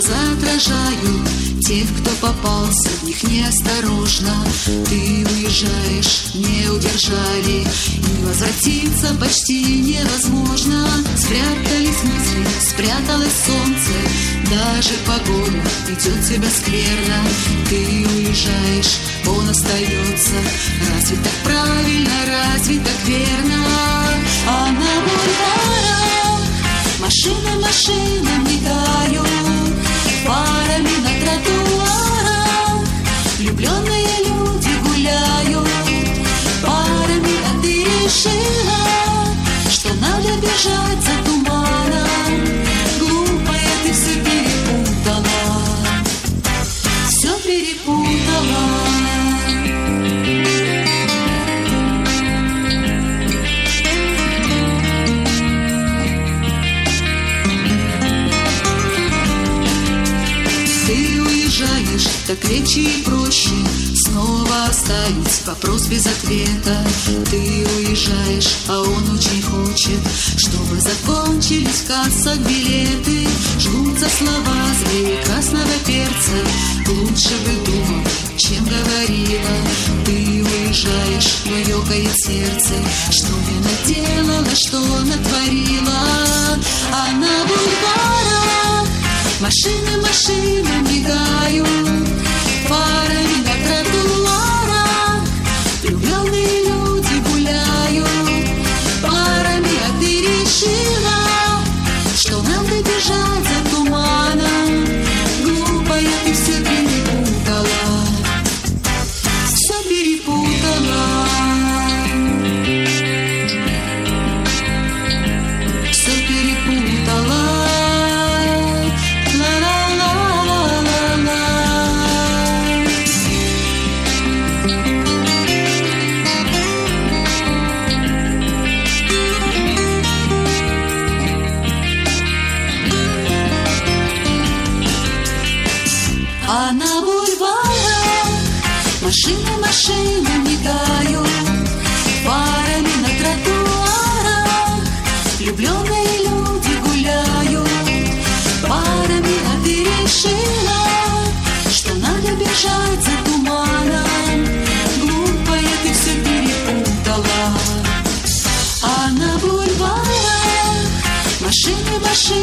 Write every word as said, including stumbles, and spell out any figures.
глаза отражают тех, кто попался в них неосторожно. Ты уезжаешь, не удержали, и возвратиться почти невозможно. Спрятались мысли, спряталось солнце, даже погода ведет себя скверно. Ты уезжаешь, он остается. Разве так правильно, разве так верно? А на бульварах машины, машины мигают парами на тротуарах. Влюбленные люди гуляют парами, а ты решила, что надо бежать за туманом. Глупая, ты все перепутала, все перепутала. Так легче и проще снова оставить вопрос без ответа. Ты уезжаешь, а он очень хочет, чтобы закончились в кассах билеты. Жгутся слова злее красного перца. Лучше бы думал, чем говорила. Ты уезжаешь, но ёкает сердце. Что я наделала, что натворила? А на бульварах машины, машины мигают парами на тротуарах. Влюбленные люди гуляют парами, а ты решила, что надо бежать за туманом. Глупая, ты все перепутала, все перепутала, все перепутала. А на бульварах машины, машины мигают парами на тротуарах. Влюбленные люди гуляют парами, а ты решила, что надо бежать за туманом. Глупая, ты все перепутала. А на бульварах машины, машины